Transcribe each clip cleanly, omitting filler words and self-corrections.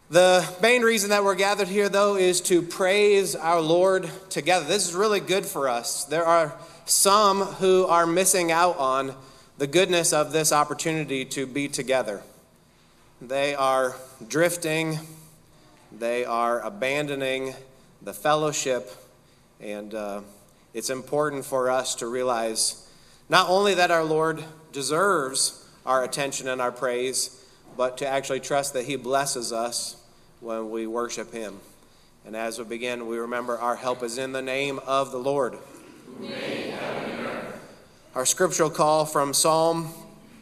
The main reason that we're gathered here, though, is to praise our Lord together. This is really good for us. There are some who are missing out on the goodness of this opportunity to be together. They are drifting, they are abandoning the fellowship, and it's important for us to realize not only that our Lord deserves our attention and our praise, but to actually trust that He blesses us when we worship Him. And as we begin, we remember our help is in the name of the Lord. Our scriptural call from Psalm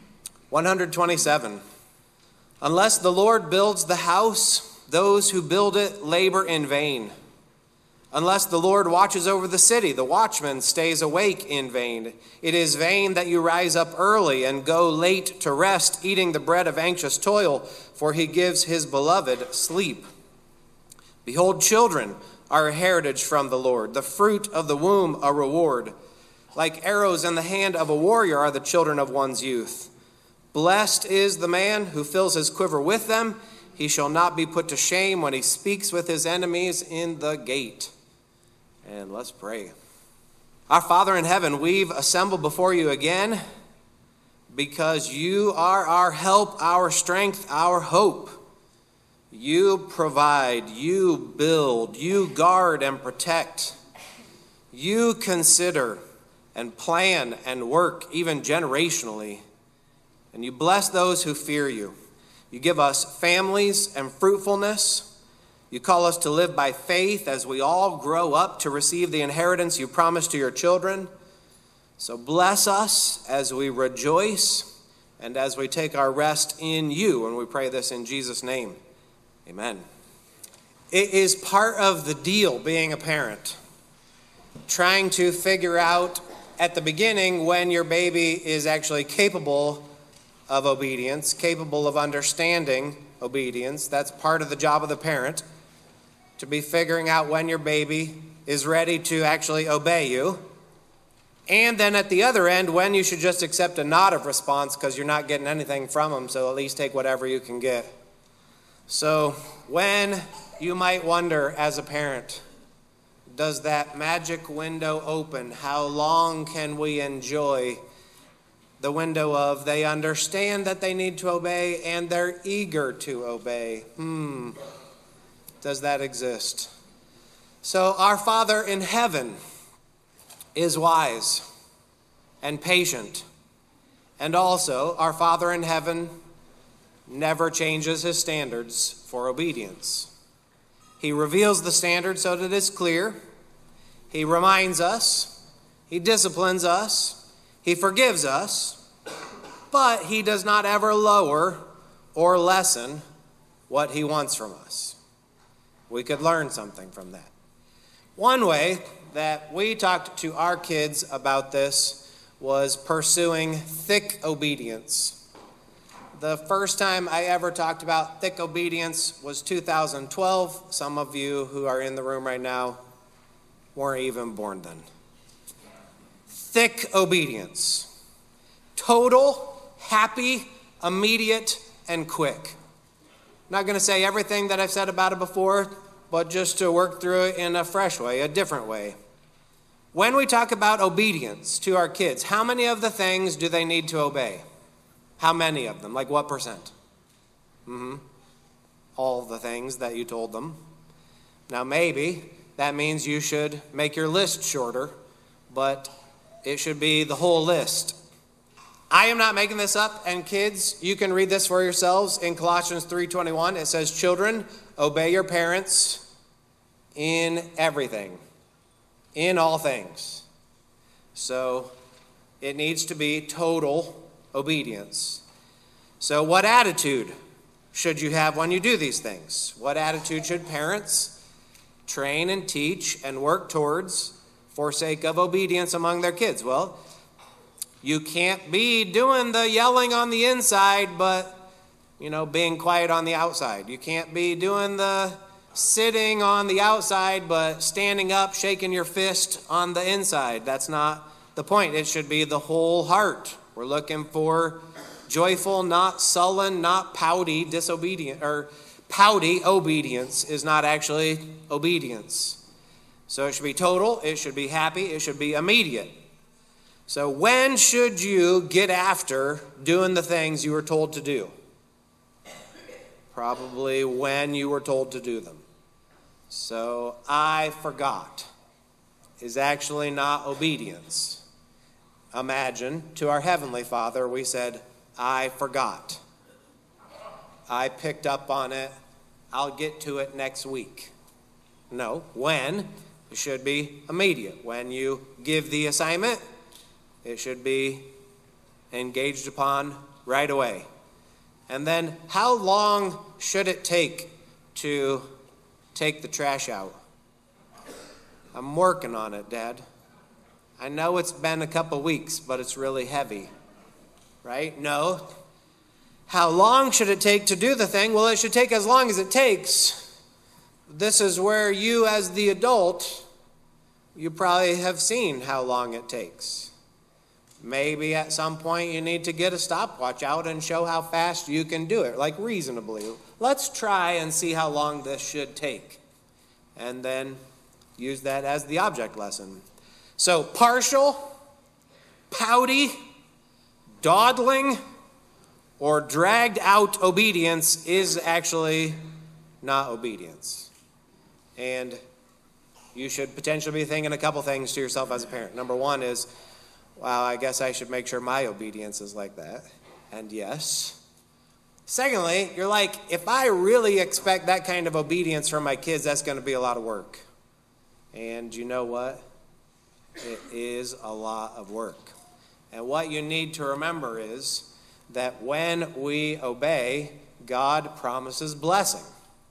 127. Unless the Lord builds the house, those who build it labor in vain. Unless the Lord watches over the city, the watchman stays awake in vain. It is vain that you rise up early and go late to rest, eating the bread of anxious toil, for He gives His beloved sleep. Behold, children are a heritage from the Lord, the fruit of the womb a reward. Like arrows in the hand of a warrior are the children of one's youth. Blessed is the man who fills his quiver with them. He shall not be put to shame when he speaks with his enemies in the gate. And let's pray. Our Father in heaven, we've assembled before you again because you are our help, our strength, our hope. You provide, you build, you guard and protect. You consider and plan and work even generationally. And you bless those who fear you. You give us families and fruitfulness. You call us to live by faith as we all grow up to receive the inheritance you promised to your children. So bless us as we rejoice and as we take our rest in you. And we pray this in Jesus' name. Amen. It is part of the deal being a parent, trying to figure out at the beginning when your baby is actually capable of obedience, capable of understanding obedience. That's part of the job of the parent, to be figuring out when your baby is ready to actually obey you. And then at the other end, when you should just accept a nod of response because you're not getting anything from them, so at least take whatever you can get. So when you might wonder as a parent, does that magic window open? How long can we enjoy the window of they understand that they need to obey and they're eager to obey? Does that exist? So our Father in heaven is wise and patient. And also, our Father in heaven never changes His standards for obedience. He reveals the standard so that it's clear. He reminds us. He disciplines us. He forgives us. But He does not ever lower or lessen what He wants from us. We could learn something from that. One way that we talked to our kids about this was pursuing thick obedience. The first time I ever talked about thick obedience was 2012. Some of you who are in the room right now weren't even born then. Thick obedience. Total, happy, immediate, and quick. I'm not going to say everything that I've said about it before, but just to work through it in a fresh way, a different way. When we talk about obedience to our kids, how many of the things do they need to obey? How many of them? Like what percent? All the things that you told them. Now maybe that means you should make your list shorter, but it should be the whole list. I am not making this up, and kids, you can read this for yourselves in Colossians 3:21. It says, children, obey your parents in everything, in all things. So it needs to be total obedience. So what attitude should you have when you do these things? What attitude should parents train and teach and work towards for sake of obedience among their kids? Well, you can't be doing the yelling on the inside, but, being quiet on the outside. You can't be doing the sitting on the outside, but standing up, shaking your fist on the inside. That's not the point. It should be the whole heart. We're looking for joyful, not sullen, not pouty, disobedient, or pouty obedience is not actually obedience. So it should be total, it should be happy, it should be immediate. So when should you get after doing the things you were told to do? Probably when you were told to do them. So I forgot is actually not obedience. Imagine to our Heavenly Father we said, I forgot. I picked up on it. I'll get to it next week. No, when, it should be immediate. When you give the assignment, it should be engaged upon right away. And then, how long should it take to take the trash out? I'm working on it, Dad. I know it's been a couple weeks, but it's really heavy. Right? No. How long should it take to do the thing? Well, it should take as long as it takes. This is where you, as the adult, you probably have seen how long it takes. Maybe at some point you need to get a stopwatch out and show how fast you can do it, like reasonably. Let's try and see how long this should take. And then use that as the object lesson. So partial, pouty, dawdling, or dragged out obedience is actually not obedience. And you should potentially be thinking a couple things to yourself as a parent. Number one is, wow, I guess I should make sure my obedience is like that. And yes. Secondly, you're like, if I really expect that kind of obedience from my kids, that's going to be a lot of work. And you know what? It is a lot of work. And what you need to remember is that when we obey, God promises blessing.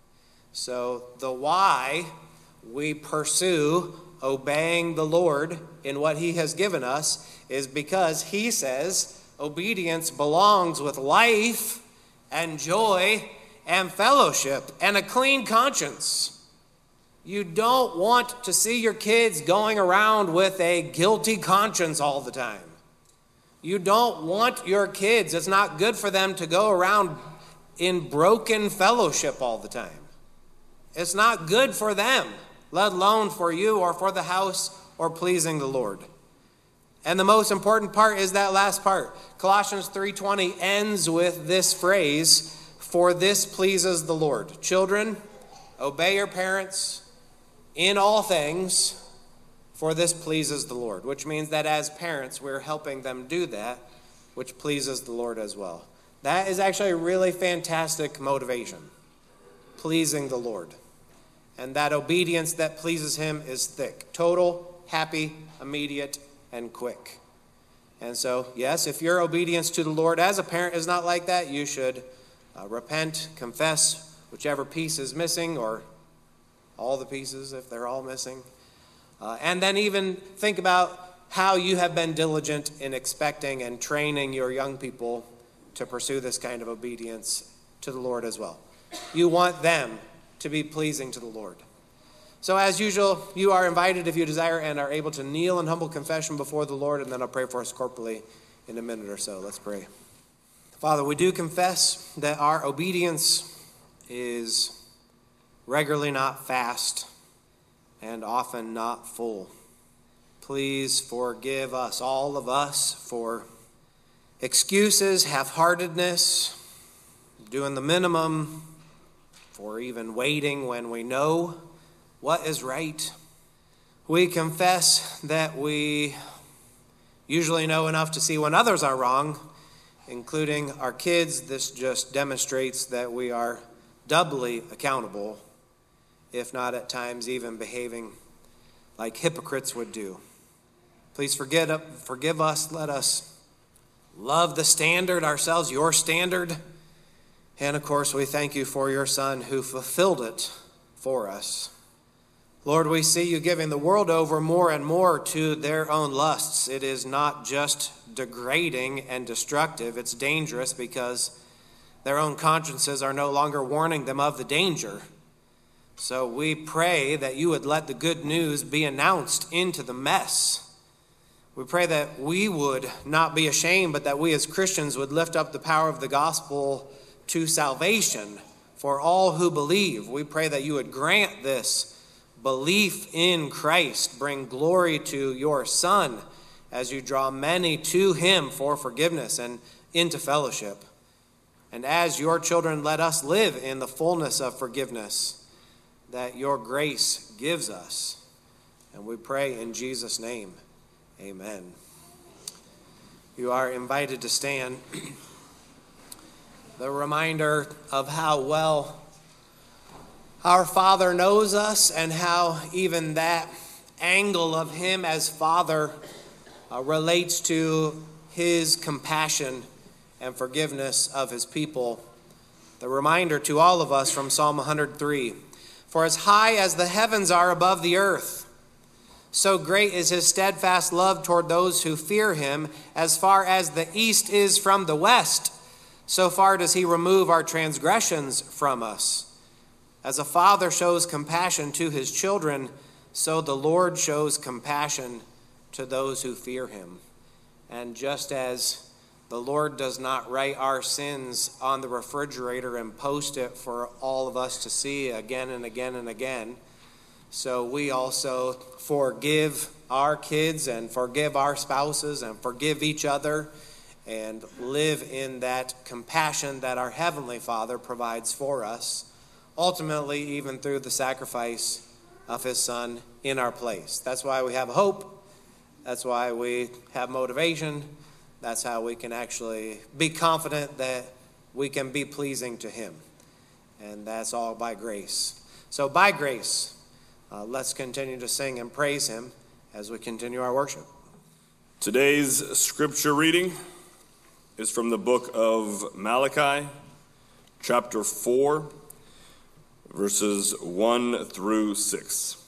So the why we pursue obeying the Lord in what he has given us is because he says obedience belongs with life and joy and fellowship and a clean conscience. You don't want to see your kids going around with a guilty conscience all the time. You don't want your kids, it's not good for them to go around in broken fellowship all the time. It's not good for them, let alone for you or for the house or pleasing the Lord. And the most important part is that last part. Colossians 3:20 ends with this phrase, for this pleases the Lord. Children, obey your parents in all things, for this pleases the Lord. Which means that as parents, we're helping them do that, which pleases the Lord as well. That is actually a really fantastic motivation. Pleasing the Lord. And that obedience that pleases him is thick. Total, happy, immediate, and quick. And so, yes, if your obedience to the Lord as a parent is not like that, you should repent, confess whichever piece is missing, or all the pieces if they're all missing. And then even think about how you have been diligent in expecting and training your young people to pursue this kind of obedience to the Lord as well. You want them to be pleasing to the Lord. So as usual, you are invited if you desire and are able to kneel in humble confession before the Lord, and then I'll pray for us corporately in a minute or so. Let's pray. Father, we do confess that our obedience is regularly not fast and often not full. Please forgive us, all of us, for excuses, half-heartedness, doing the minimum, for even waiting when we know what is right. We confess that we usually know enough to see when others are wrong, including our kids. This just demonstrates that we are doubly accountable, if not at times even behaving like hypocrites would do. Please forgive us. Let us love the standard ourselves, your standard. And of course, we thank you for your Son who fulfilled it for us. Lord, we see you giving the world over more and more to their own lusts. It is not just degrading and destructive. It's dangerous because their own consciences are no longer warning them of the danger. So we pray that you would let the good news be announced into the mess. We pray that we would not be ashamed, but that we as Christians would lift up the power of the gospel to salvation for all who believe. We pray that you would grant this belief in Christ, bring glory to your Son as you draw many to him for forgiveness and into fellowship. And as your children, let us live in the fullness of forgiveness that your grace gives us. And we pray in Jesus' name, amen. You are invited to stand. The reminder of how well our Father knows us and how even that angle of him as Father relates to his compassion and forgiveness of his people. The reminder to all of us from Psalm 103, for as high as the heavens are above the earth, so great is his steadfast love toward those who fear him. As far as the east is from the west, so far does he remove our transgressions from us. As a father shows compassion to his children, so the Lord shows compassion to those who fear him. And just as the Lord does not write our sins on the refrigerator and post it for all of us to see again and again and again, so we also forgive our kids and forgive our spouses and forgive each other and live in that compassion that our Heavenly Father provides for us, ultimately even through the sacrifice of his Son in our place. That's why we have hope. That's why we have motivation. That's how we can actually be confident that we can be pleasing to him. And that's all by grace. So by grace, let's continue to sing and praise him as we continue our worship. Today's scripture reading is from the book of Malachi, chapter 4, verses 1 through 6.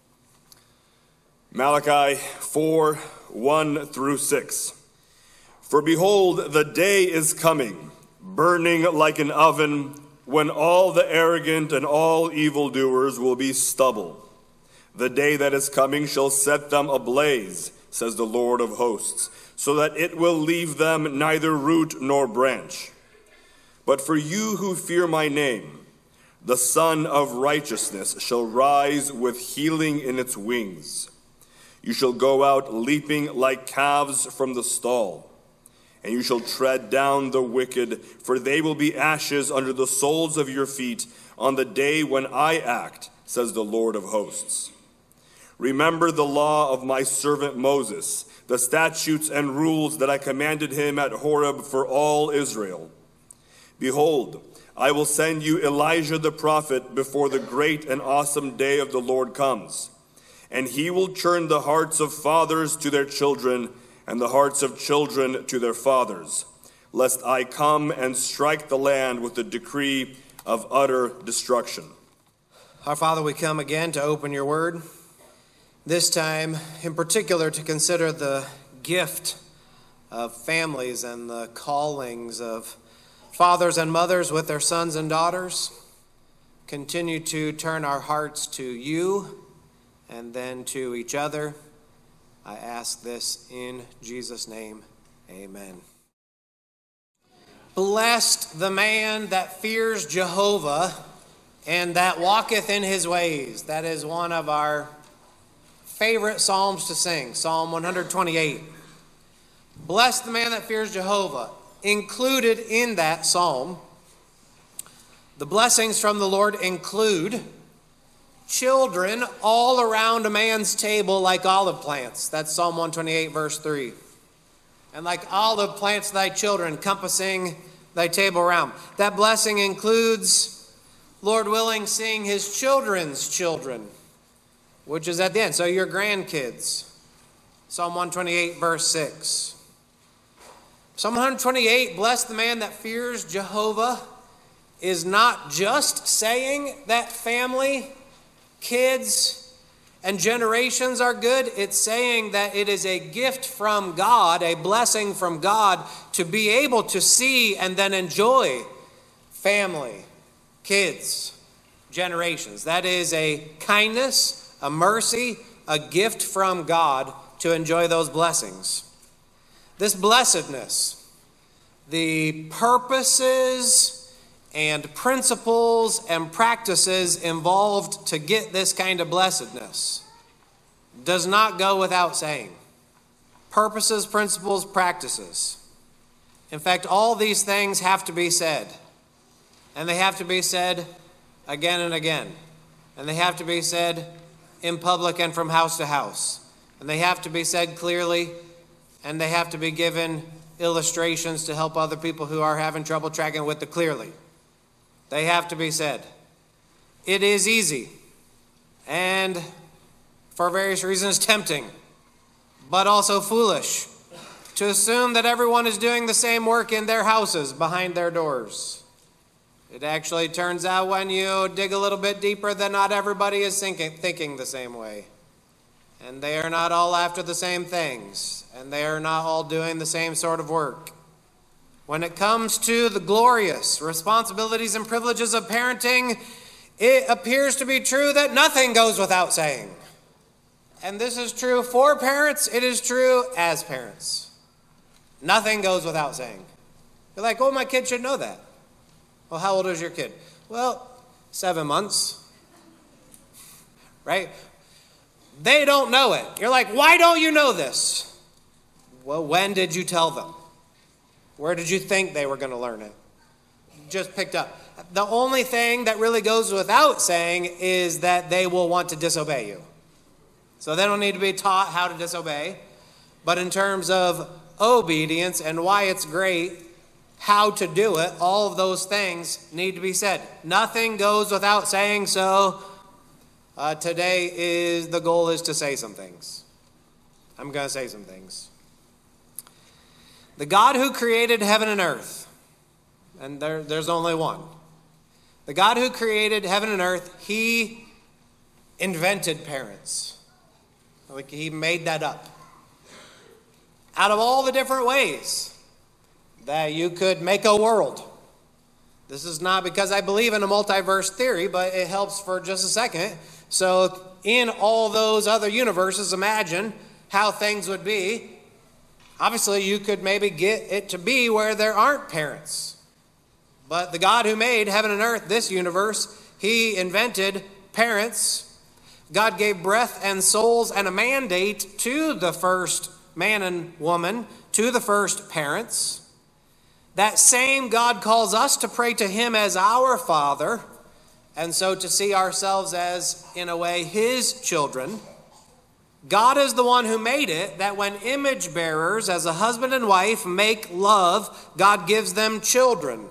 Malachi 4, 1 through 6. For behold, the day is coming, burning like an oven, when all the arrogant and all evildoers will be stubble. The day that is coming shall set them ablaze, says the Lord of hosts, so that it will leave them neither root nor branch. But for you who fear my name, the Son of Righteousness shall rise with healing in its wings. You shall go out leaping like calves from the stall, and you shall tread down the wicked, for they will be ashes under the soles of your feet on the day when I act, says the Lord of hosts. Remember the law of my servant Moses, the statutes and rules that I commanded him at Horeb for all Israel. Behold, I will send you Elijah the prophet before the great and awesome day of the Lord comes. And he will turn the hearts of fathers to their children, and the hearts of children to their fathers, lest I come and strike the land with a decree of utter destruction. Our Father, we come again to open your word, this time in particular to consider the gift of families and the callings of fathers and mothers with their sons and daughters. Continue to turn our hearts to you and then to each other. I ask this in Jesus' name, amen. Blessed the man that fears Jehovah and that walketh in his ways. That is one of our favorite psalms to sing, Psalm 128. Bless the man that fears Jehovah. Included in that psalm, the blessings from the Lord include children all around a man's table like olive plants. That's Psalm 128, verse 3. And like olive plants thy children, compassing thy table around. That blessing includes, Lord willing, seeing his children's children, which is at the end. So your grandkids. Psalm 128, verse 6. Psalm 128, bless the man that fears Jehovah, is not just saying that family, kids, and generations are good. It's saying that it is a gift from God, a blessing from God, to be able to see and then enjoy family, kids, generations. That is a kindness, a mercy, a gift from God to enjoy those blessings. This blessedness, the purposes and principles and practices involved to get this kind of blessedness, does not go without saying. Purposes, principles, practices. In fact, all these things have to be said. And they have to be said again and again. And they have to be said in public and from house to house. And they have to be said clearly, and they have to be given illustrations to help other people who are having trouble tracking with the clearly. They have to be said. It is easy and, for various reasons, tempting, but also foolish to assume that everyone is doing the same work in their houses behind their doors. It actually turns out when you dig a little bit deeper that not everybody is thinking the same way. And they are not all after the same things. And they are not all doing the same sort of work. When it comes to the glorious responsibilities and privileges of parenting, it appears to be true that nothing goes without saying. And this is true for parents. It is true as parents. Nothing goes without saying. You're like, oh, my kid should know that. Well, how old is your kid? Well, 7 months. Right? They don't know it. You're like, why don't you know this? Well, when did you tell them? Where did you think they were going to learn it? Just picked up. The only thing that really goes without saying is that they will want to disobey you. So they don't need to be taught how to disobey. But in terms of obedience and why it's great, how to do it, all of those things need to be said. Nothing goes without saying, so today the goal is to say some things. I'm going to say some things. The God who created heaven and earth, and there's only one. The God who created heaven and earth, he invented parents. Like he made that up. Out of all the different ways that you could make a world. This is not because I believe in a multiverse theory, but it helps for just a second. So in all those other universes, imagine how things would be. Obviously, you could maybe get it to be where there aren't parents. But the God who made heaven and earth, this universe, he invented parents. God gave breath and souls and a mandate to the first man and woman, to the first parents. That same God calls us to pray to him as our Father, and so to see ourselves as, in a way, his children. God is the one who made it, that when image bearers, as a husband and wife, make love, God gives them children.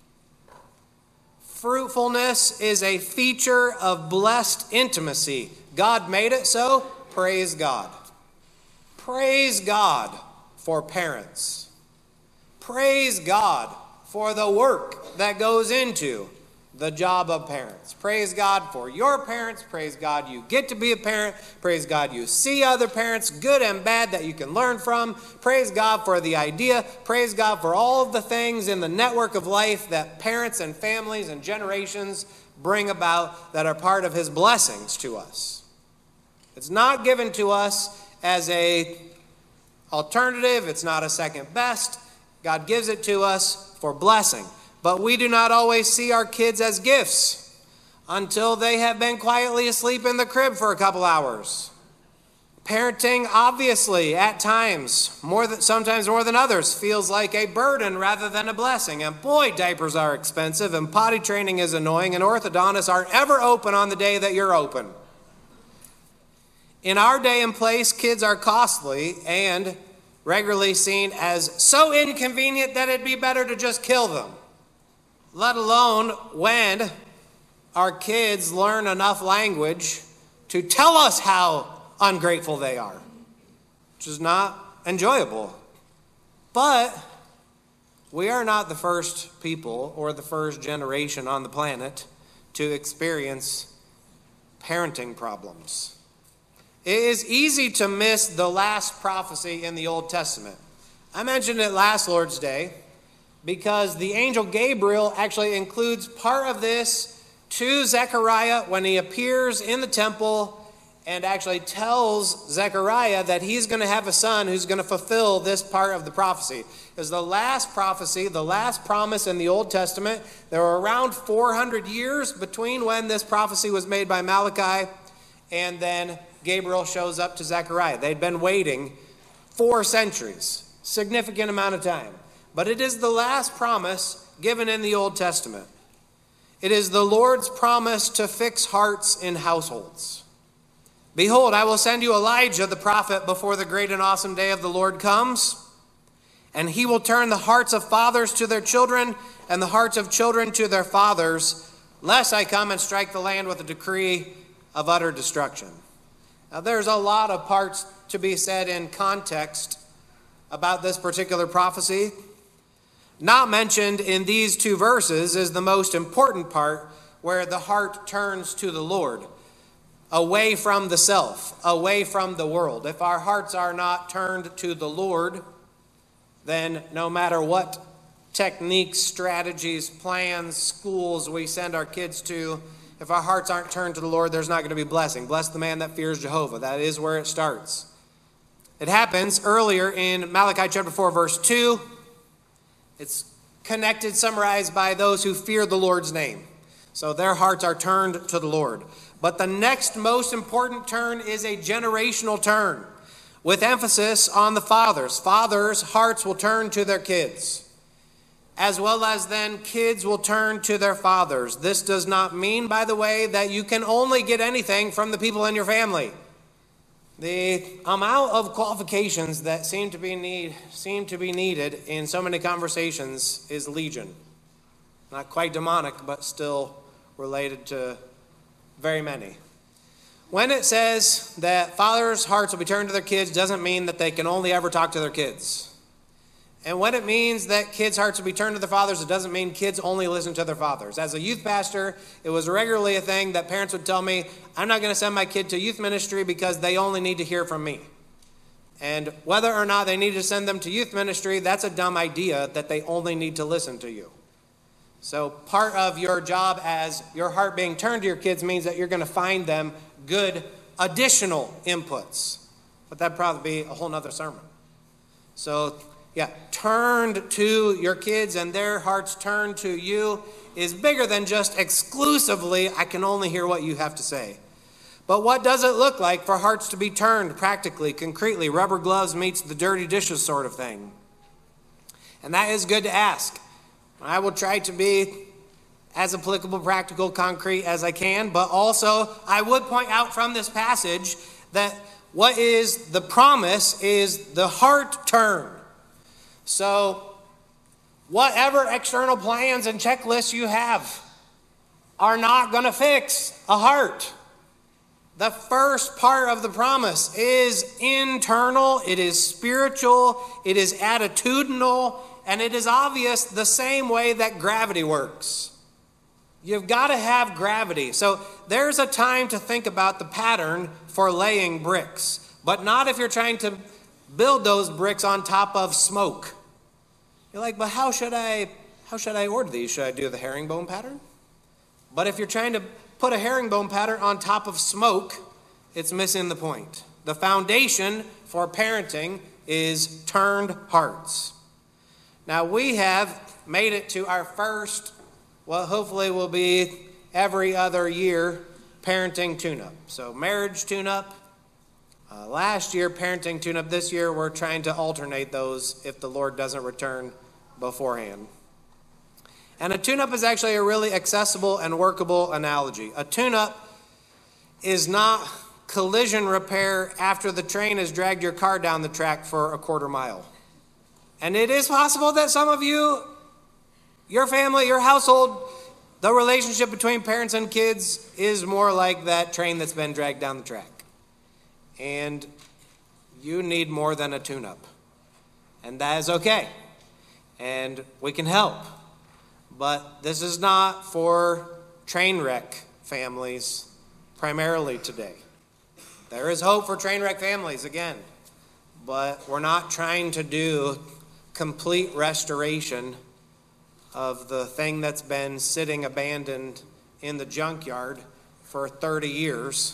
Fruitfulness is a feature of blessed intimacy. God made it so. Praise God. Praise God for parents. Praise God for the work that goes into the job of parents. Praise God for your parents. Praise God you get to be a parent. Praise God you see other parents, good and bad, that you can learn from. Praise God for the idea. Praise God for all of the things in the network of life that parents and families and generations bring about that are part of his blessings to us. It's not given to us as an alternative. It's not a second best. God gives it to us for blessing. But we do not always see our kids as gifts until they have been quietly asleep in the crib for a couple hours. Parenting, obviously, at times, sometimes more than others, feels like a burden rather than a blessing. And boy, diapers are expensive, and potty training is annoying, and orthodontists aren't ever open on the day that you're open. In our day and place, kids are costly and regularly seen as so inconvenient that it'd be better to just kill them. Let alone when our kids learn enough language to tell us how ungrateful they are, which is not enjoyable. But we are not the first people or the first generation on the planet to experience parenting problems. It is easy to miss the last prophecy in the Old Testament. I mentioned it last Lord's Day because the angel Gabriel actually includes part of this to Zechariah when he appears in the temple and actually tells Zechariah that he's going to have a son who's going to fulfill this part of the prophecy. Because the last prophecy, the last promise in the Old Testament, there were around 400 years between when this prophecy was made by Malachi and then Gabriel shows up to Zechariah. They'd been waiting 4 centuries, significant amount of time. But it is the last promise given in the Old Testament. It is the Lord's promise to fix hearts in households. Behold, I will send you Elijah the prophet before the great and awesome day of the Lord comes, and he will turn the hearts of fathers to their children and the hearts of children to their fathers, lest I come and strike the land with a decree of utter destruction. Now, there's a lot of parts to be said in context about this particular prophecy. Not mentioned in these 2 verses is the most important part, where the heart turns to the Lord, away from the self, away from the world. If our hearts are not turned to the Lord, then no matter what techniques, strategies, plans, schools we send our kids to, if our hearts aren't turned to the Lord, there's not going to be blessing. Bless the man that fears Jehovah. That is where it starts. It happens earlier in Malachi chapter 4, verse 2. It's connected, summarized by those who fear the Lord's name. So their hearts are turned to the Lord. But the next most important turn is a generational turn, with emphasis on the fathers. Fathers' hearts will turn to their kids, as well as then kids will turn to their fathers. This does not mean, by the way, that you can only get anything from the people in your family. The amount of qualifications that seem to be needed in so many conversations is legion. Not quite demonic, but still related to very many. When it says that fathers' hearts will be turned to their kids, doesn't mean that they can only ever talk to their kids. And when it means that kids' hearts will be turned to their fathers, it doesn't mean kids only listen to their fathers. As a youth pastor, it was regularly a thing that parents would tell me, I'm not going to send my kid to youth ministry because they only need to hear from me. And whether or not they need to send them to youth ministry, that's a dumb idea that they only need to listen to you. So part of your job as your heart being turned to your kids means that you're going to find them good additional inputs. But that'd probably be a whole nother sermon. So yeah, turned to your kids and their hearts turned to you is bigger than just exclusively, I can only hear what you have to say. But what does it look like for hearts to be turned practically, concretely, rubber gloves meets the dirty dishes sort of thing? And that is good to ask. I will try to be as applicable, practical, concrete as I can, but also I would point out from this passage that what is the promise is the heart turn. So whatever external plans and checklists you have are not going to fix a heart. The first part of the promise is internal, it is spiritual, it is attitudinal, and it is obvious the same way that gravity works. You've got to have gravity. So there's a time to think about the pattern for laying bricks, but not if you're trying to build those bricks on top of smoke. You're like, but how should I order these? Should I do the herringbone pattern? But if you're trying to put a herringbone pattern on top of smoke, it's missing the point. The foundation for parenting is turned hearts. Now we have made it to our first, what hopefully will be every other year, parenting tune-up. So marriage tune-up. Last year, parenting tune-up. This year, we're trying to alternate those if the Lord doesn't return beforehand. And a tune-up is actually a really accessible and workable analogy. A tune-up is not collision repair after the train has dragged your car down the track for a quarter mile. And it is possible that some of you, your family, your household, the relationship between parents and kids is more like that train that's been dragged down the track. And you need more than a tune-up. And that is okay. And we can help. But this is not for train wreck families primarily today. There is hope for train wreck families again. But we're not trying to do complete restoration of the thing that's been sitting abandoned in the junkyard for 30 years.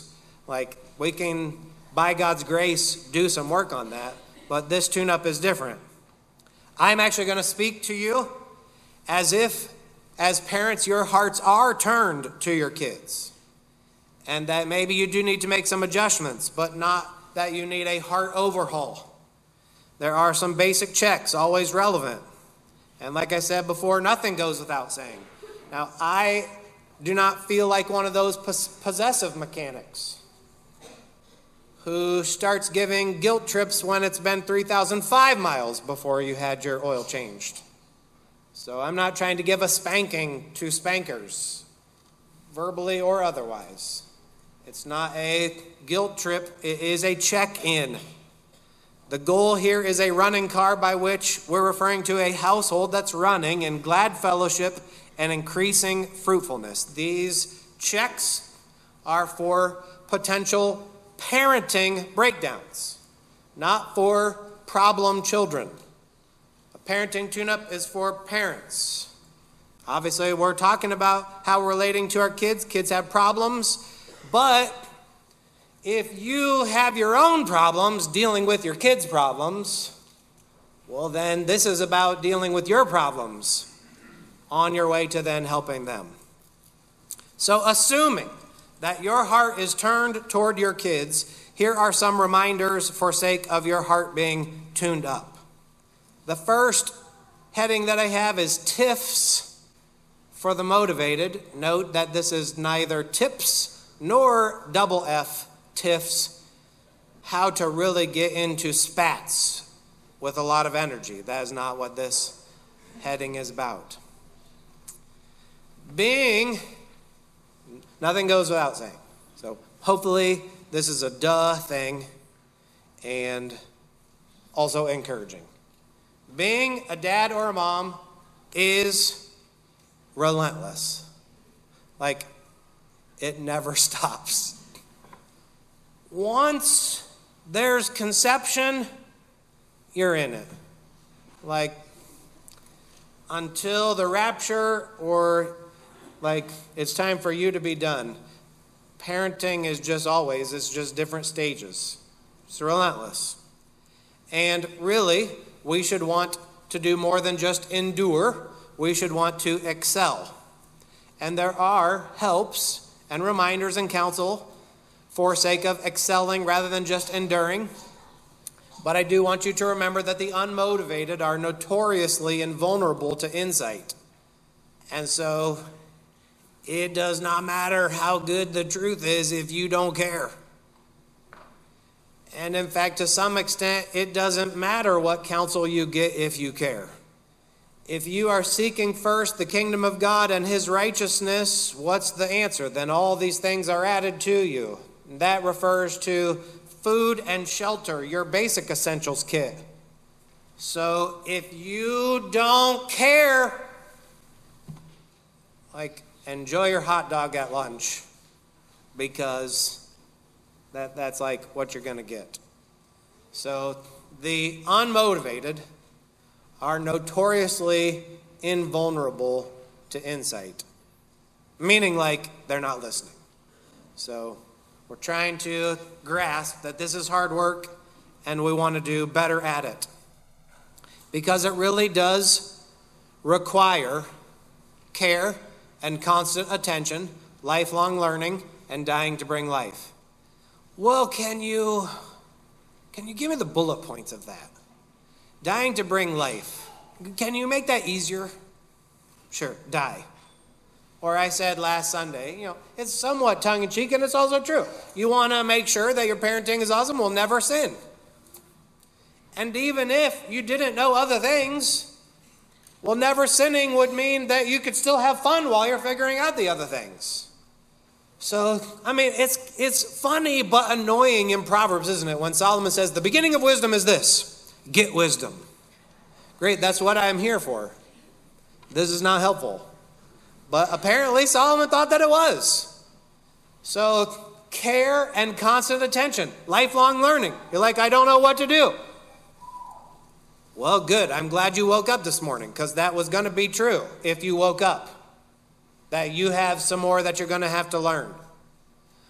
Like, we can, by God's grace, do some work on that, but this tune-up is different. I'm actually going to speak to you as if, as parents, your hearts are turned to your kids, and that maybe you do need to make some adjustments, but not that you need a heart overhaul. There are some basic checks, always relevant. And like I said before, nothing goes without saying. Now, I do not feel like one of those possessive mechanics who starts giving guilt trips when it's been 3,005 miles before you had your oil changed. So I'm not trying to give a spanking to spankers, verbally or otherwise. It's not a guilt trip, it is a check-in. The goal here is a running car, by which we're referring to a household that's running in glad fellowship and increasing fruitfulness. These checks are for potential parenting breakdowns, not for problem children. A parenting tune-up is for parents. Obviously, we're talking about how we're relating to our kids. Kids have problems, but if you have your own problems dealing with your kids' problems, well, then this is about dealing with your problems on your way to then helping them. So assuming that your heart is turned toward your kids, here are some reminders for sake of your heart being tuned up. The first heading that I have is tips for the motivated. Note that this is neither tips nor double F tiffs, how to really get into spats with a lot of energy. That is not what this heading is about. Nothing goes without saying. So hopefully this is a duh thing and also encouraging. Being a dad or a mom is relentless. Like, it never stops. Once there's conception, you're in it. Like, until the rapture or like it's time for you to be done. Parenting is just always, it's just different stages. It's relentless. And really, we should want to do more than just endure. We should want to excel. And there are helps and reminders and counsel for sake of excelling rather than just enduring. But I do want you to remember that the unmotivated are notoriously invulnerable to insight. And so it does not matter how good the truth is if you don't care. And in fact, to some extent, it doesn't matter what counsel you get if you care. If you are seeking first the kingdom of God and his righteousness, what's the answer? Then all these things are added to you. That refers to food and shelter, your basic essentials kit. So if you don't care, like, enjoy your hot dog at lunch, because that's like what you're going to get. So the unmotivated are notoriously invulnerable to insight, meaning like they're not listening. So we're trying to grasp that this is hard work and we want to do better at it, because it really does require care and constant attention, lifelong learning, and dying to bring life. Well, can you give me the bullet points of that? Dying to bring life. Can you make that easier? Sure, die. Or I said last Sunday, it's somewhat tongue-in-cheek and it's also true. You want to make sure that your parenting is awesome, will never sin. And even if you didn't know other things, well, never sinning would mean that you could still have fun while you're figuring out the other things. So, it's funny but annoying in Proverbs, isn't it? When Solomon says, the beginning of wisdom is this, get wisdom. Great, that's what I'm here for. This is not helpful. But apparently Solomon thought that it was. So, care and constant attention, lifelong learning. You're like, I don't know what to do. Well, good. I'm glad you woke up this morning, because that was going to be true if you woke up, that you have some more that you're going to have to learn.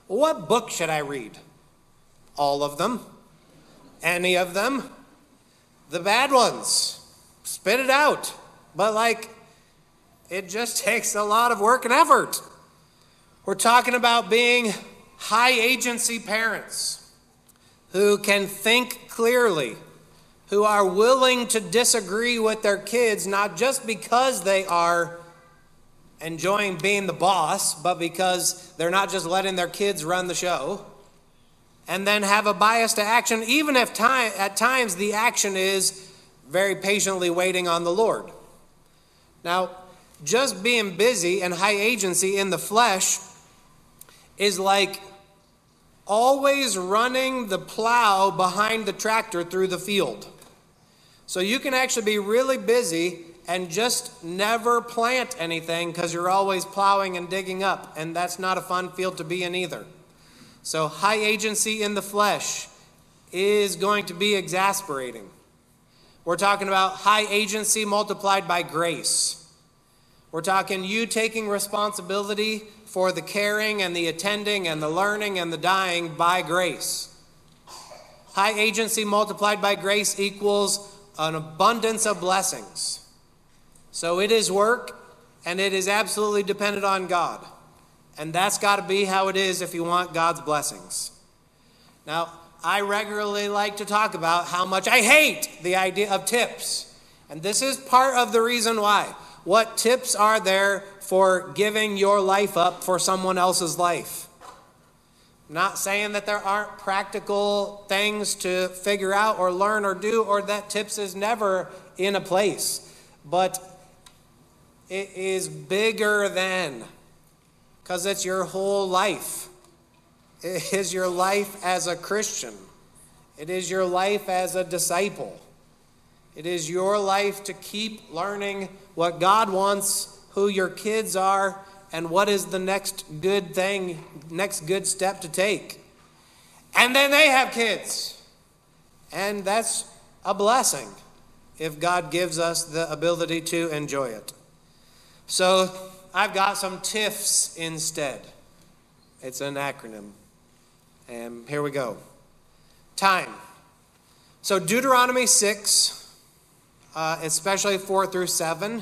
What book should I read? All of them? Any of them? The bad ones. Spit it out. But it just takes a lot of work and effort. We're talking about being high agency parents who can think clearly, who are willing to disagree with their kids, not just because they are enjoying being the boss, but because they're not just letting their kids run the show, and then have a bias to action, even if at times the action is very patiently waiting on the Lord. Now, just being busy and high agency in the flesh is like always running the plow behind the tractor through the field. So you can actually be really busy and just never plant anything because you're always plowing and digging up, and that's not a fun field to be in either. So high agency in the flesh is going to be exasperating. We're talking about high agency multiplied by grace. We're talking you taking responsibility for the caring and the attending and the learning and the dying by grace. High agency multiplied by grace equals an abundance of blessings. So it is work, and it is absolutely dependent on God. And that's got to be how it is if you want God's blessings. Now, I regularly like to talk about how much I hate the idea of tips. And this is part of the reason why. What tips are there for giving your life up for someone else's life? I'm not saying that there aren't practical things to figure out or learn or do, or that tips is never in a place. But it is bigger than, because it's your whole life. It is your life as a Christian. It is your life as a disciple. It is your life to keep learning what God wants, who your kids are, and what is the next good thing, next good step to take. And then they have kids. And that's a blessing if God gives us the ability to enjoy it. So I've got some TIFs instead. It's an acronym. And here we go. Time. So Deuteronomy 6, especially 4 through 7,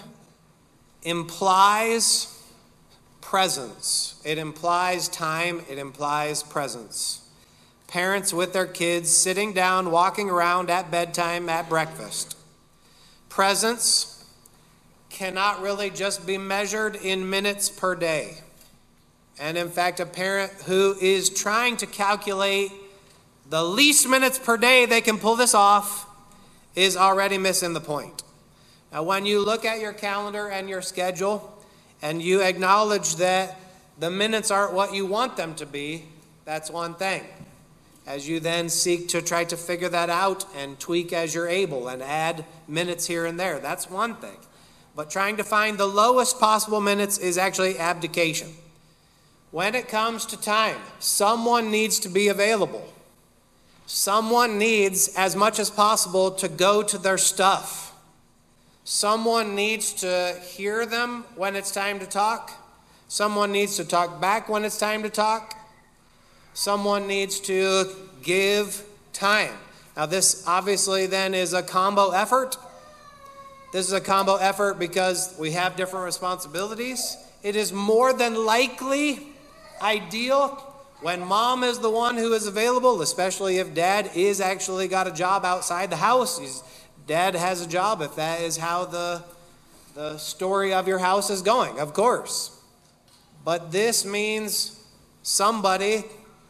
implies presence. It implies time. It implies presence. Parents with their kids sitting down, walking around at bedtime, at breakfast. Presence cannot really just be measured in minutes per day. And in fact, a parent who is trying to calculate the least minutes per day they can pull this off is already missing the point. Now, when you look at your calendar and your schedule and you acknowledge that the minutes aren't what you want them to be, that's one thing. As you then seek to try to figure that out and tweak as you're able and add minutes here and there, that's one thing. But trying to find the lowest possible minutes is actually abdication. When it comes to time, someone needs to be available. Someone needs, as much as possible, to go to their stuff. Someone needs to hear them when it's time to talk. Someone needs to talk back when it's time to talk. Someone needs to give time. Now, this obviously then is a combo effort. This is a combo effort because we have different responsibilities. It is more than likely ideal when mom is the one who is available, especially if dad is actually got a job outside the house. Dad has a job if that is how the story of your house is going, of course. But this means somebody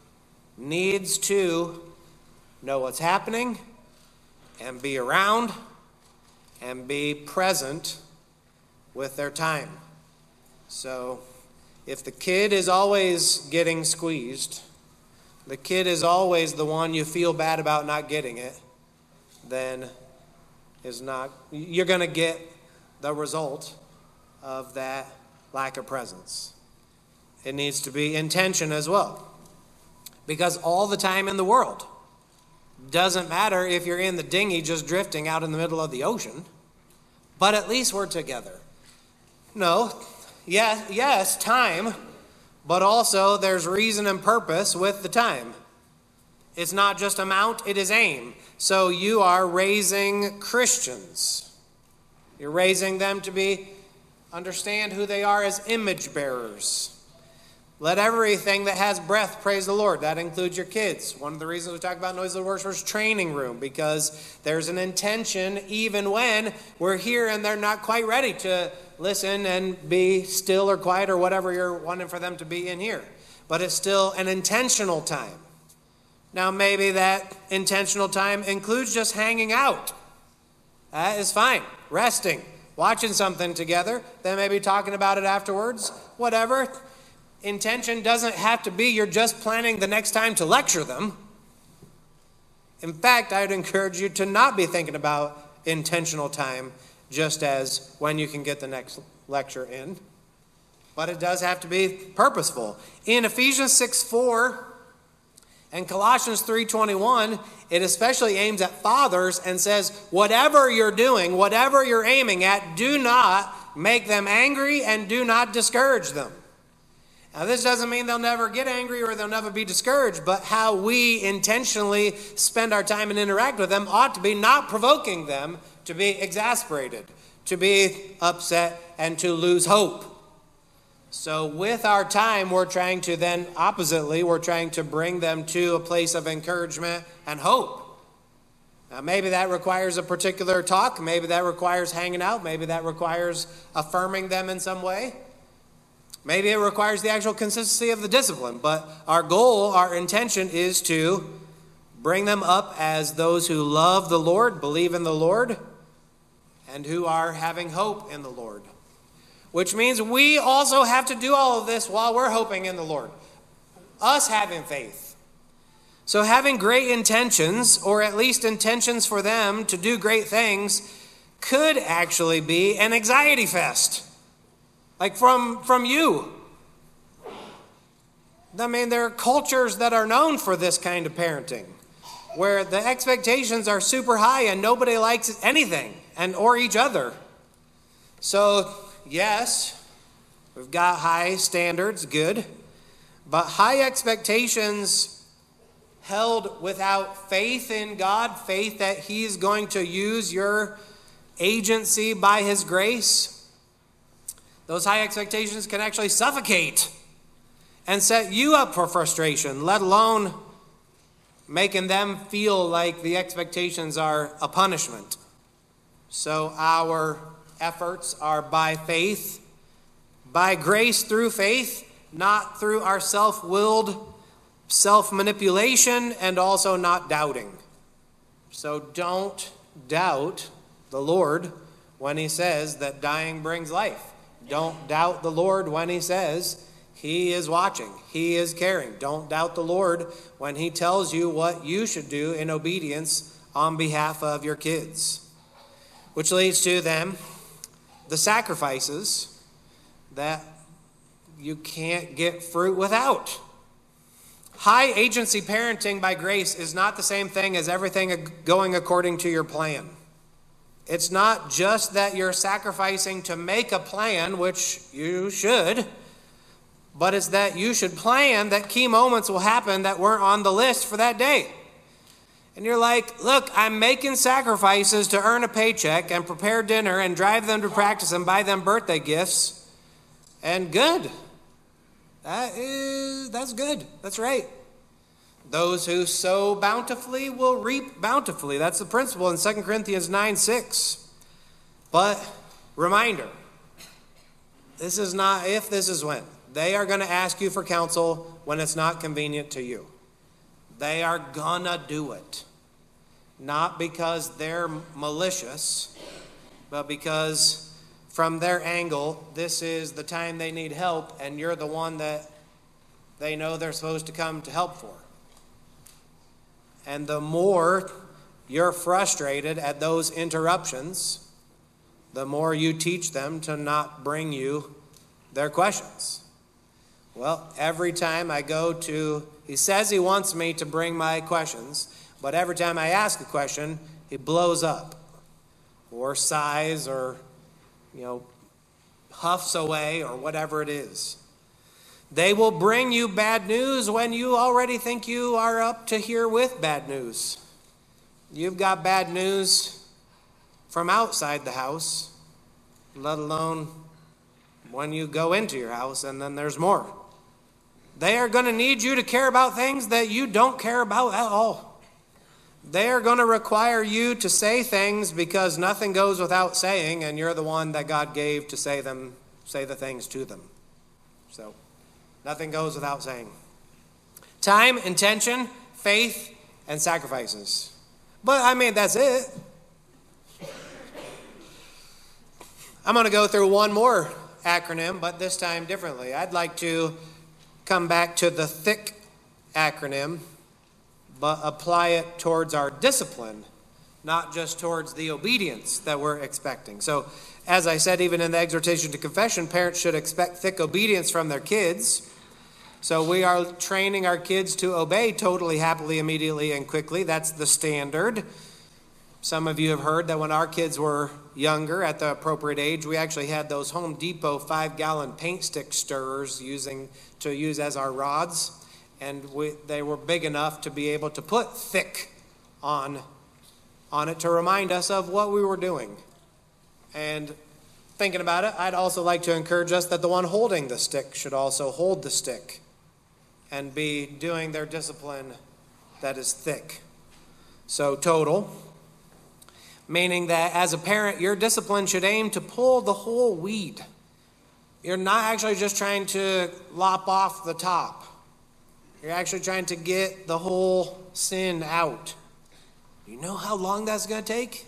needs to know what's happening and be around and be present with their time. So if the kid is always getting squeezed, the kid is always the one you feel bad about not getting it, then you're going to get the result of that lack of presence. It needs to be intention as well. Because all the time in the world, doesn't matter if you're in the dinghy just drifting out in the middle of the ocean, but at least we're together. No, yes, time, but also there's reason and purpose with the time. It's not just amount, it is aim. So you are raising Christians. You're raising them to understand who they are as image bearers. Let everything that has breath praise the Lord. That includes your kids. One of the reasons we talk about Noisy Worshipers training room, because there's an intention even when we're here and they're not quite ready to listen and be still or quiet or whatever you're wanting for them to be in here. But it's still an intentional time. Now maybe that intentional time includes just hanging out. That is fine. Resting. Watching something together. Then maybe talking about it afterwards. Whatever. Intention doesn't have to be you're just planning the next time to lecture them. In fact, I would encourage you to not be thinking about intentional time just as when you can get the next lecture in. But it does have to be purposeful. In Ephesians 6:4 and Colossians 3:21, it especially aims at fathers and says, whatever you're doing, whatever you're aiming at, do not make them angry and do not discourage them. Now, this doesn't mean they'll never get angry or they'll never be discouraged, but how we intentionally spend our time and interact with them ought to be not provoking them to be exasperated, to be upset, and to lose hope. So with our time, we're trying to then, oppositely, we're trying to bring them to a place of encouragement and hope. Now, maybe that requires a particular talk. Maybe that requires hanging out. Maybe that requires affirming them in some way. Maybe it requires the actual consistency of the discipline, but our goal, our intention is to bring them up as those who love the Lord, believe in the Lord, and who are having hope in the Lord. Which means we also have to do all of this while we're hoping in the Lord. Us having faith. So having great intentions, or at least intentions for them to do great things, could actually be an anxiety fest. Like from you. I mean, there are cultures that are known for this kind of parenting, where the expectations are super high and nobody likes anything or each other. So, yes, we've got high standards, good, but high expectations held without faith in God, faith that He's going to use your agency by His grace, those high expectations can actually suffocate and set you up for frustration, let alone making them feel like the expectations are a punishment. So our efforts are by faith, by grace through faith, not through our self-willed self-manipulation, and also not doubting. So don't doubt the Lord when He says that dying brings life. Don't doubt the Lord when He says He is watching, He is caring. Don't doubt the Lord when He tells you what you should do in obedience on behalf of your kids. Which leads to then the sacrifices that you can't get fruit without. High agency parenting by grace is not the same thing as everything going according to your plan. It's not just that you're sacrificing to make a plan, which you should, but it's that you should plan that key moments will happen that weren't on the list for that day. And you're like, look, I'm making sacrifices to earn a paycheck and prepare dinner and drive them to practice and buy them birthday gifts. And good. That's good. That's right. Those who sow bountifully will reap bountifully. That's the principle in 2 Corinthians 9:6. But, reminder, this is not if, this is when. They are going to ask you for counsel when it's not convenient to you. They are going to do it. Not because they're malicious, but because from their angle, this is the time they need help, and you're the one that they know they're supposed to come to help for. And the more you're frustrated at those interruptions, the more you teach them to not bring you their questions. Well, every time I go to, he says he wants me to bring my questions, but every time I ask a question, he blows up or sighs or, huffs away or whatever it is. They will bring you bad news when you already think you are up to here with bad news. You've got bad news from outside the house, let alone when you go into your house, and then there's more. They are going to need you to care about things that you don't care about at all. They are going to require you to say things because nothing goes without saying, and you're the one that God gave to say the things to them. So, nothing goes without saying. Time, intention, faith, and sacrifices. But, that's it. I'm going to go through one more acronym, but this time differently. I'd like to come back to the THIC acronym, but apply it towards our discipline, not just towards the obedience that we're expecting. So, as I said, even in the exhortation to confession, parents should expect thick obedience from their kids. So we are training our kids to obey totally, happily, immediately, and quickly. That's the standard. Some of you have heard that when our kids were younger, at the appropriate age, we actually had those Home Depot 5-gallon paint stick stirrers to use as our rods. And they were big enough to be able to put thick on it to remind us of what we were doing. And thinking about it, I'd also like to encourage us that the one holding the stick should also hold the stick and be doing their discipline that is thick. So total, meaning that as a parent, your discipline should aim to pull the whole weed. You're not actually just trying to lop off the top. You're actually trying to get the whole sin out. You know how long that's going to take?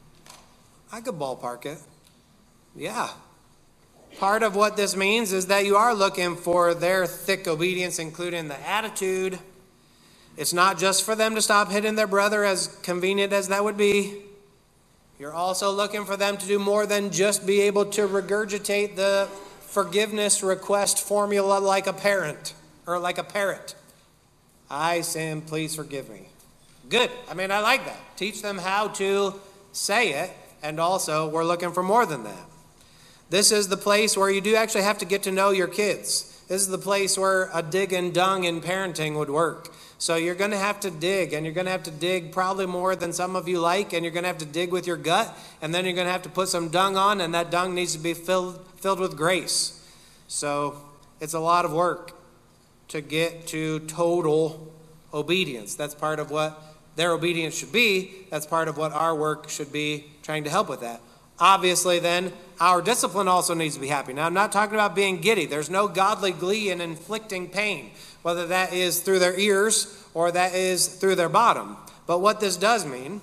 I could ballpark it. Yeah. Part of what this means is that you are looking for their thick obedience, including the attitude. It's not just for them to stop hitting their brother, as convenient as that would be. You're also looking for them to do more than just be able to regurgitate the forgiveness request formula like a parent or like a parrot. I sin, please forgive me. Good. I like that. Teach them how to say it, and also we're looking for more than that. This is the place where you do actually have to get to know your kids. This is the place where a dig and dung in parenting would work. So you're going to have to dig, and you're going to have to dig probably more than some of you like, and you're going to have to dig with your gut, and then you're going to have to put some dung on, and that dung needs to be filled with grace. So it's a lot of work to get to total obedience. That's part of what their obedience should be. That's part of what our work should be, trying to help with that. Obviously, then, our discipline also needs to be happy. Now, I'm not talking about being giddy. There's no godly glee in inflicting pain, whether that is through their ears or that is through their bottom. But what this does mean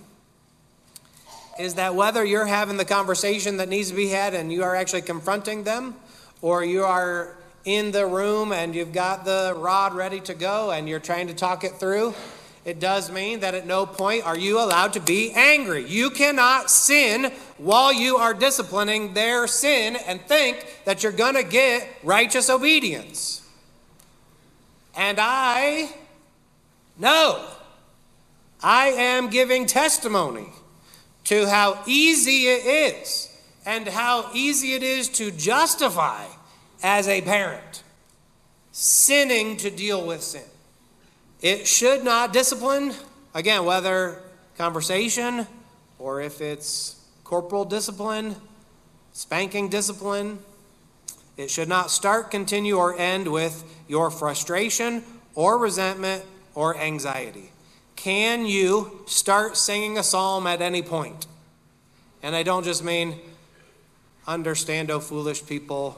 is that whether you're having the conversation that needs to be had and you are actually confronting them, or you are in the room and you've got the rod ready to go and you're trying to talk it through, it does mean that at no point are you allowed to be angry. You cannot sin while you are disciplining their sin and think that you're going to get righteous obedience. And I am giving testimony to how easy it is and how easy it is to justify as a parent sinning to deal with sin. It should not discipline, again, whether conversation or if it's corporal discipline, spanking discipline. It should not start, continue, or end with your frustration or resentment or anxiety. Can you start singing a psalm at any point? And I don't just mean, understand, O foolish people,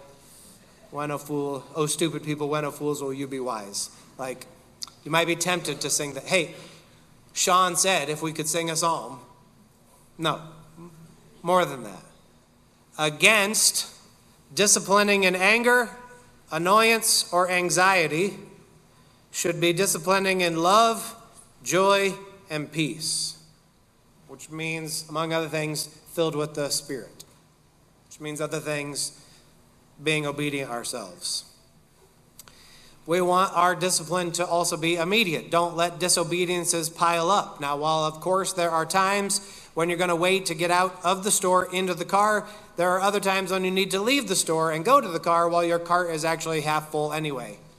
O stupid people, when, O fools, will you be wise? Like, you might be tempted to sing that. Hey, Sean said if we could sing a psalm. No, more than that. Against disciplining in anger, annoyance, or anxiety should be disciplining in love, joy, and peace, which means, among other things, filled with the Spirit, which means other things, being obedient ourselves. We want our discipline to also be immediate. Don't let disobediences pile up. Now, while of course there are times when you're going to wait to get out of the store into the car, there are other times when you need to leave the store and go to the car while your cart is actually half full anyway.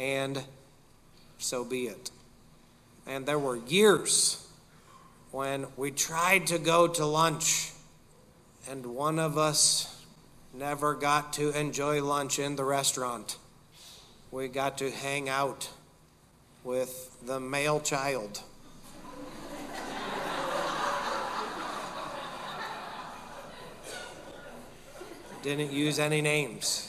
and so be it. And there were years when we tried to go to lunch, and one of us never got to enjoy lunch in the restaurant. We got to hang out with the male child. Didn't use any names.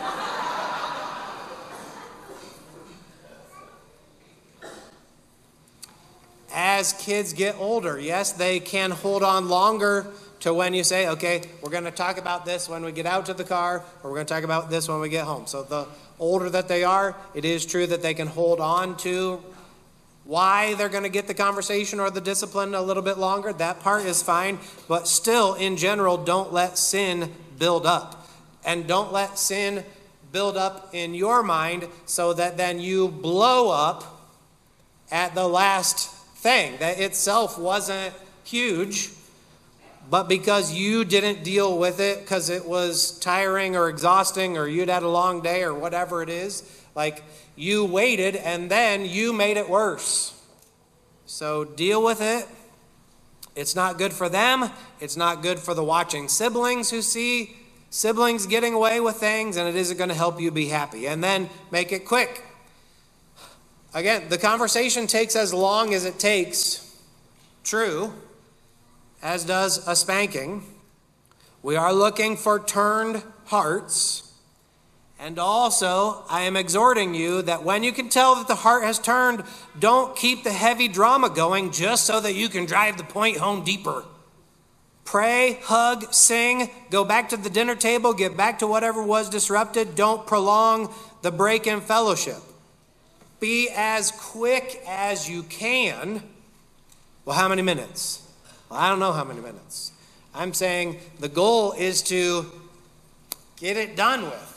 As kids get older, yes, they can hold on longer to when you say, okay, we're going to talk about this when we get out to the car, or we're going to talk about this when we get home. So the older that they are, it is true that they can hold on to why they're going to get the conversation or the discipline a little bit longer. That part is fine. But still, in general, don't let sin build up. And don't let sin build up in your mind so that then you blow up at the last thing. That itself wasn't huge, but because you didn't deal with it because it was tiring or exhausting or you'd had a long day or whatever it is, like you waited and then you made it worse. So deal with it. It's not good for them. It's not good for the watching siblings who see siblings getting away with things, and it isn't going to help you be happy. And then make it quick. Again, the conversation takes as long as it takes. True. As does a spanking. We are looking for turned hearts. And also, I am exhorting you that when you can tell that the heart has turned, don't keep the heavy drama going just so that you can drive the point home deeper. Pray, hug, sing, go back to the dinner table, get back to whatever was disrupted. Don't prolong the break in fellowship. Be as quick as you can. Well, how many minutes? Well, I don't know how many minutes. I'm saying the goal is to get it done with.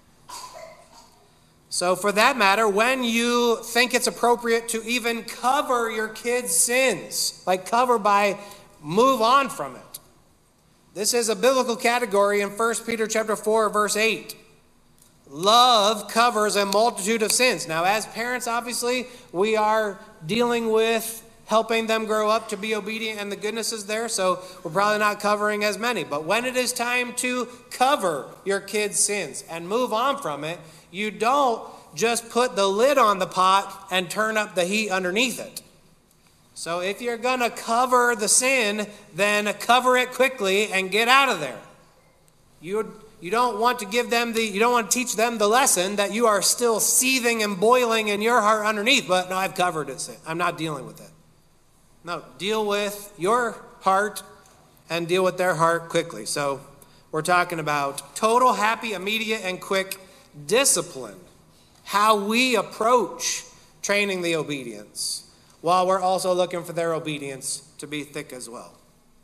So for that matter, when you think it's appropriate to even cover your kids' sins, like cover by move on from it. This is a biblical category in 1 Peter chapter 4, verse 8. Love covers a multitude of sins. Now, as parents, obviously, we are dealing with helping them grow up to be obedient, and the goodness is there, so we're probably not covering as many. But when it is time to cover your kids' sins and move on from it, you don't just put the lid on the pot and turn up the heat underneath it. So if you're going to cover the sin, then cover it quickly and get out of there. You don't want to you don't want to teach them the lesson that you are still seething and boiling in your heart underneath, but no, I've covered it. I'm not dealing with it. No, deal with your heart and deal with their heart quickly. So we're talking about total, happy, immediate, and quick discipline. How we approach training the obedience, while we're also looking for their obedience to be thick as well.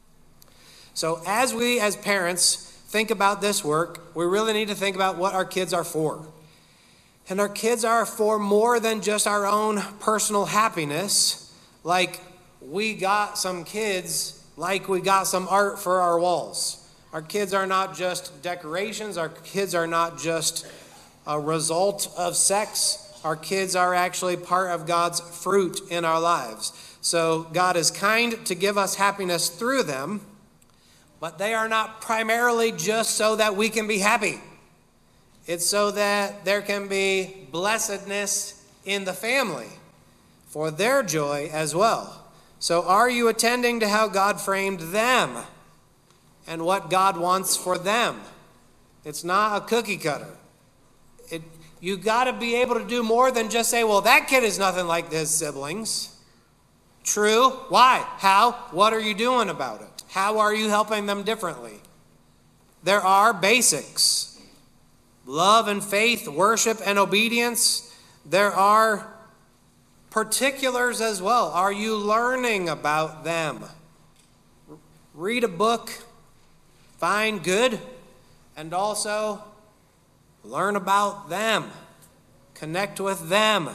So as we, as parents, think about this work, we really need to think about what our kids are for. And our kids are for more than just our own personal happiness. Like we got some kids, like we got some art for our walls. Our kids are not just decorations. Our kids are not just a result of sex. Our kids are actually part of God's fruit in our lives. So God is kind to give us happiness through them, but they are not primarily just so that we can be happy. It's so that there can be blessedness in the family for their joy as well. So are you attending to how God framed them and what God wants for them? It's not a cookie cutter. You got to be able to do more than just say, well, that kid is nothing like his siblings. True. Why? How? What are you doing about it? How are you helping them differently? There are basics. Love and faith, worship and obedience. There are particulars as well. Are you learning about them? Read a book, find good, and also learn about them. Connect with them.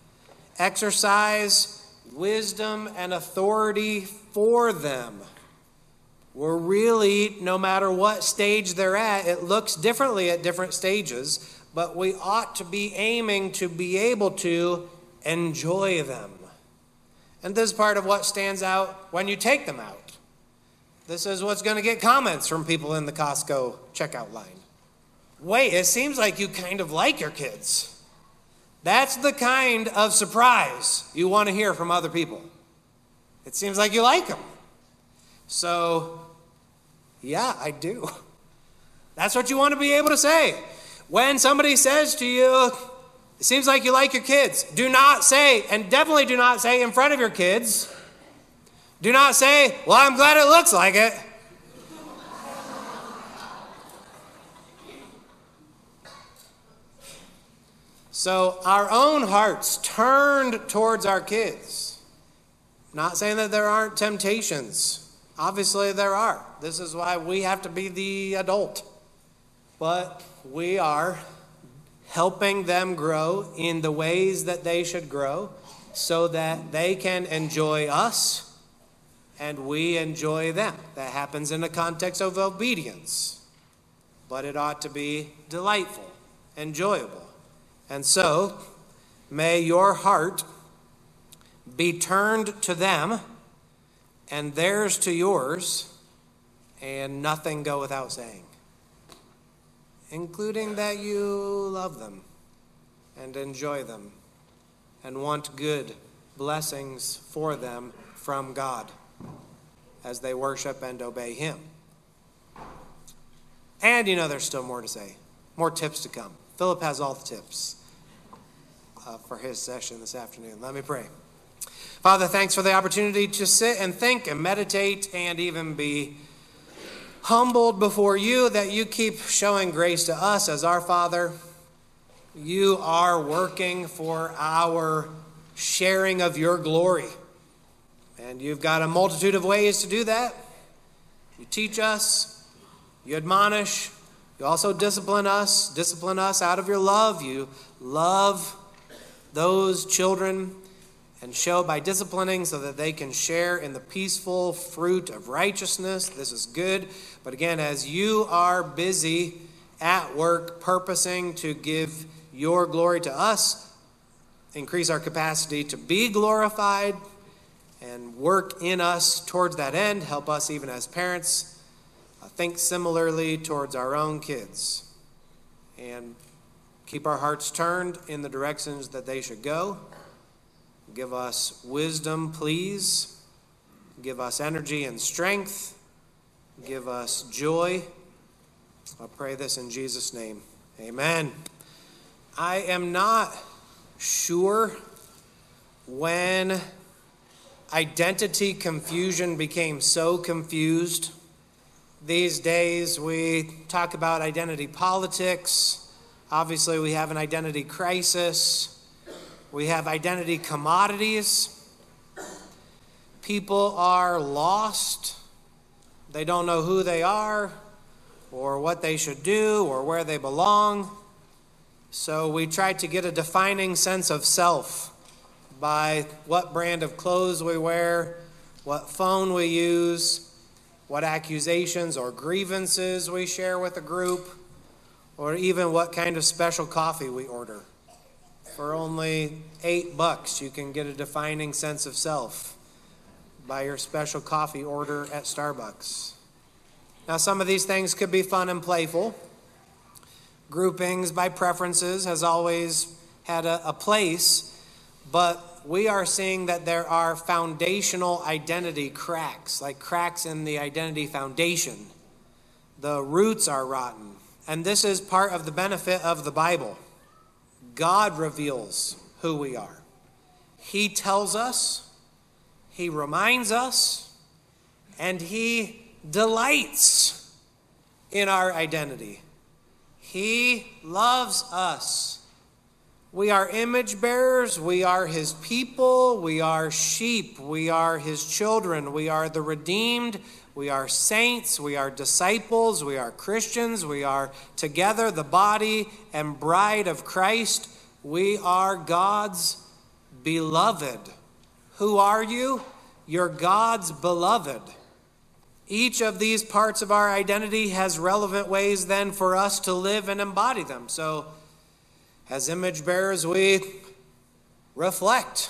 Exercise wisdom and authority for them. We're really, no matter what stage they're at, it looks differently at different stages, but we ought to be aiming to be able to enjoy them. And this is part of what stands out when you take them out. This is what's going to get comments from people in the Costco checkout line. Wait, it seems like you kind of like your kids. That's the kind of surprise you want to hear from other people. It seems like you like them. So, yeah, I do. That's what you want to be able to say. When somebody says to you, it seems like you like your kids, do not say, and definitely do not say in front of your kids, do not say, well, I'm glad it looks like it. So our own hearts turned towards our kids. Not saying that there aren't temptations. Obviously there are. This is why we have to be the adult. But we are helping them grow in the ways that they should grow so that they can enjoy us and we enjoy them. That happens in the context of obedience. But it ought to be delightful, enjoyable. And so, may your heart be turned to them and theirs to yours, and nothing go without saying, including that you love them and enjoy them and want good blessings for them from God as they worship and obey Him. And you know there's still more to say, more tips to come. Philip has all the tips for his session this afternoon. Let me pray. Father, thanks for the opportunity to sit and think and meditate and even be humbled before you, that you keep showing grace to us as our Father. You are working for our sharing of your glory. And you've got a multitude of ways to do that. You teach us, you admonish, you also discipline us out of your love. You love those children and show by disciplining so that they can share in the peaceful fruit of righteousness. This is good. But again, as you are busy at work purposing to give your glory to us, increase our capacity to be glorified and work in us towards that end. Help us even as parents think similarly towards our own kids and keep our hearts turned in the directions that they should go. Give us wisdom, please. Give us energy and strength. Give us joy. I pray this in Jesus' name. Amen. I am not sure when identity confusion became so confused. These days we talk about identity politics. Obviously, we have an identity crisis. We have identity commodities. People are lost. They don't know who they are or what they should do or where they belong. So we try to get a defining sense of self by what brand of clothes we wear, what phone we use, what accusations or grievances we share with a group, or even what kind of special coffee we order. For only $8, you can get a defining sense of self by your special coffee order at Starbucks. Now, some of these things could be fun and playful. Groupings by preferences has always had a place, but we are seeing that there are foundational identity cracks, like cracks in the identity foundation. The roots are rotten. And this is part of the benefit of the Bible. God reveals who we are. He tells us, He reminds us, and He delights in our identity. He loves us. We are image bearers. We are His people. We are sheep. We are His children. We are the redeemed. We are saints, we are disciples, we are Christians, we are together the body and bride of Christ. We are God's beloved. Who are you? You're God's beloved. Each of these parts of our identity has relevant ways then for us to live and embody them. So As image bearers, we reflect.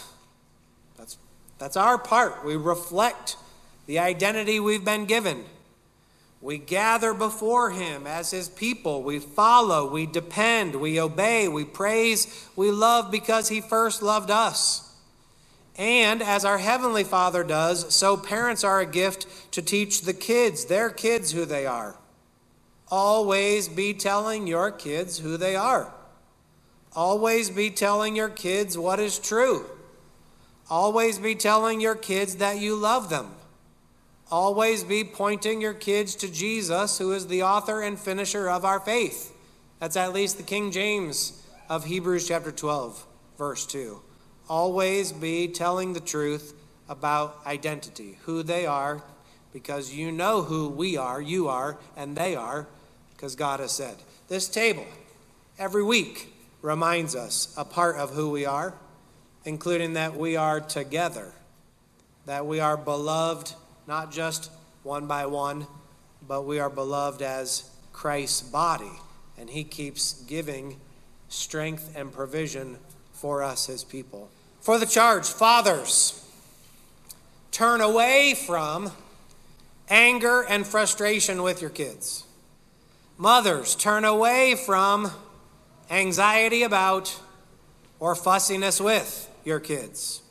That's our part. We reflect the identity we've been given. We gather before him as his people. We follow, we depend, we obey, we praise, we love because he first loved us. And as our Heavenly Father does, so parents are a gift to teach the kids, their kids, who they are. Always be telling your kids who they are. Always be telling your kids what is true. Always be telling your kids that you love them. Always be pointing your kids to Jesus, who is the author and finisher of our faith. That's at least the King James of Hebrews chapter 12, verse 2. Always be telling the truth about identity, who they are, because you know who we are, you are, and they are, because God has said. This table, every week, reminds us a part of who we are, including that we are together, that we are beloved, not just one by one, but we are beloved as Christ's body, and he keeps giving strength and provision for us, his people. For the charge, fathers, turn away from anger and frustration with your kids. Mothers, turn away from anxiety about or fussiness with your kids.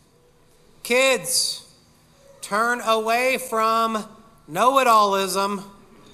Kids, turn away from know-it-allism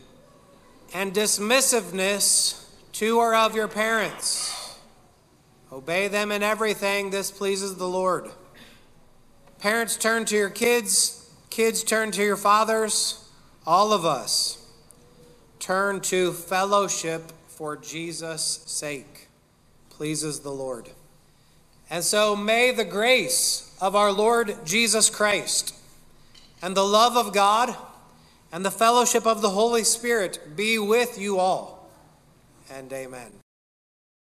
and dismissiveness to or of your parents. Obey them in everything. This pleases the Lord. Parents, turn to your kids. Kids, turn to your fathers. All of us turn to fellowship for Jesus' sake. Pleases the Lord. And so may the grace of our Lord Jesus Christ and the love of God and the fellowship of the Holy Spirit be with you all. And amen.